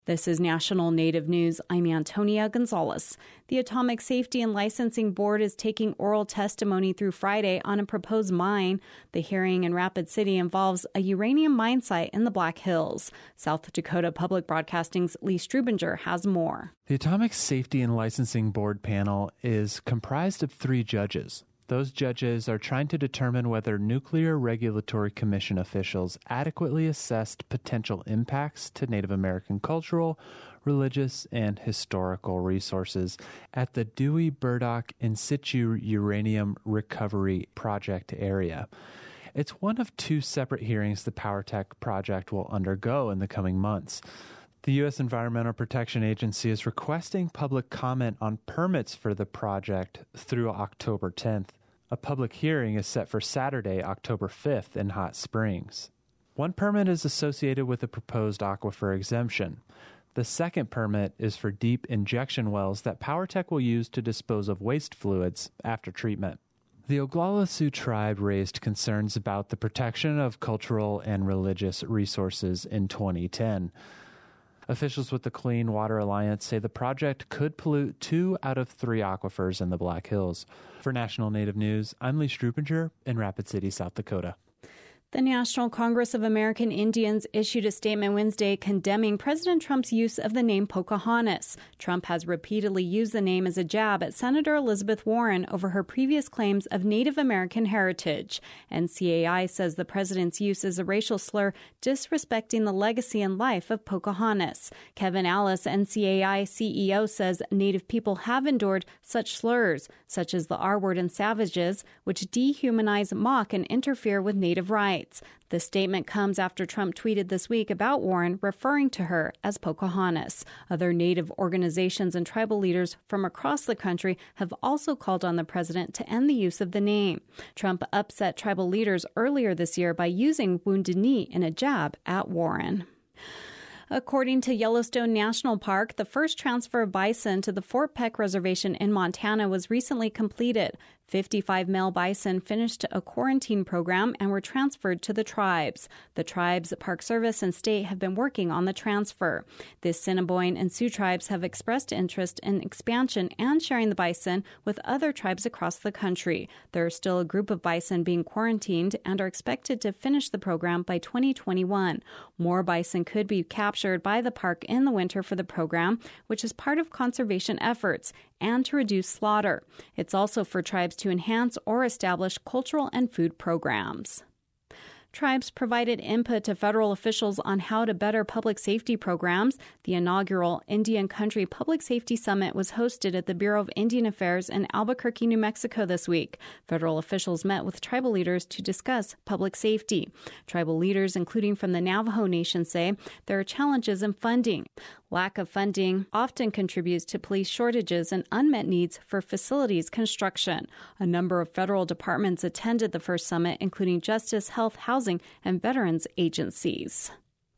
This is National Native News. I'm Antonia Gonzalez. The Atomic Safety and Licensing Board is taking oral testimony through Friday on a proposed mine. The hearing in Rapid City involves a uranium mine site in the Black Hills. South Dakota Public Broadcasting's Lee Strubinger has more. The Atomic Safety and Licensing Board panel is comprised of 3 judges. Those judges are trying to determine whether Nuclear Regulatory Commission officials adequately assessed potential impacts to Native American cultural, religious, and historical resources at the Dewey Burdock In Situ Uranium Recovery Project area. It's one of 2 separate hearings the PowerTech project will undergo in the coming months. The U.S. Environmental Protection Agency is requesting public comment on permits for the project through October 10th. A public hearing is set for Saturday, October 5th in Hot Springs. One permit is associated with a proposed aquifer exemption. The second permit is for deep injection wells that PowerTech will use to dispose of waste fluids after treatment. The Oglala Sioux tribe raised concerns about the protection of cultural and religious resources in 2010. Officials with the Clean Water Alliance say the project could pollute 2 out of 3 aquifers in the Black Hills. For National Native News, I'm Lee Strubinger in Rapid City, South Dakota. The National Congress of American Indians issued a statement Wednesday condemning President Trump's use of the name Pocahontas. Trump has repeatedly used the name as a jab at Senator Elizabeth Warren over her previous claims of Native American heritage. NCAI says the president's use is a racial slur disrespecting the legacy and life of Pocahontas. Kevin Alice, NCAI CEO, says Native people have endured such slurs, such as the R-word and savages, which dehumanize, mock, and interfere with Native rights. The statement comes after Trump tweeted this week about Warren, referring to her as Pocahontas. Other Native organizations and tribal leaders from across the country have also called on the president to end the use of the name. Trump upset tribal leaders earlier this year by using Wounded Knee in a jab at Warren. According to Yellowstone National Park, the first transfer of bison to the Fort Peck Reservation in Montana was recently completed. 55 male bison finished a quarantine program and were transferred to the tribes. The tribes, Park Service, and state have been working on the transfer. The Assiniboine and Sioux tribes have expressed interest in expansion and sharing the bison with other tribes across the country. There are still a group of bison being quarantined and are expected to finish the program by 2021. More bison could be captured by the park in the winter for the program, which is part of conservation efforts, and to reduce slaughter. It's also for tribes to enhance or establish cultural and food programs. Tribes provided input to federal officials on how to better public safety programs. The inaugural Indian Country Public Safety Summit was hosted at the Bureau of Indian Affairs in Albuquerque, New Mexico this week. Federal officials met with tribal leaders to discuss public safety. Tribal leaders, including from the Navajo Nation, say there are challenges in funding. Lack of funding often contributes to police shortages and unmet needs for facilities construction. A number of federal departments attended the first summit, including Justice, Health, Housing, and Veterans agencies.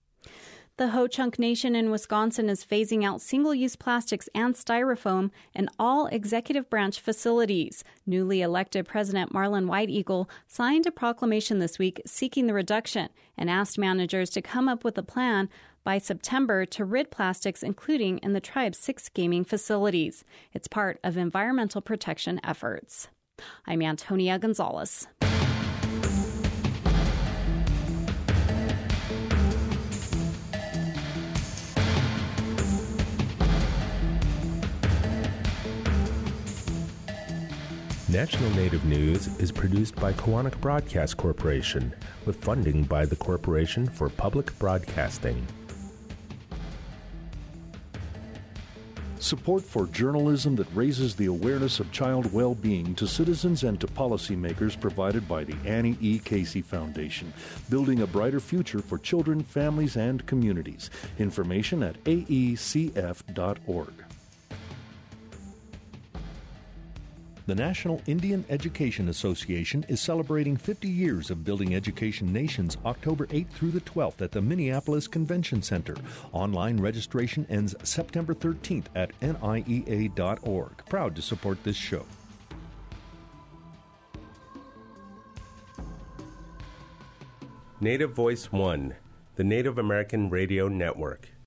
The Ho-Chunk Nation in Wisconsin is phasing out single-use plastics and styrofoam in all executive branch facilities. Newly elected President Marlon White Eagle signed a proclamation this week seeking the reduction and asked managers to come up with a plan by September to rid plastics, including in the tribe's 6 gaming facilities. It's part of environmental protection efforts. I'm Antonia Gonzalez. National Native News is produced by Koahnic Broadcast Corporation with funding by the Corporation for Public Broadcasting. Support for journalism that raises the awareness of child well-being to citizens and to policymakers provided by the Annie E. Casey Foundation, building a brighter future for children, families, and communities. Information at aecf.org. The National Indian Education Association is celebrating 50 years of building education nations October 8th through the 12th at the Minneapolis Convention Center. Online registration ends September 13th at niea.org. Proud to support this show. Native Voice One, the Native American Radio Network.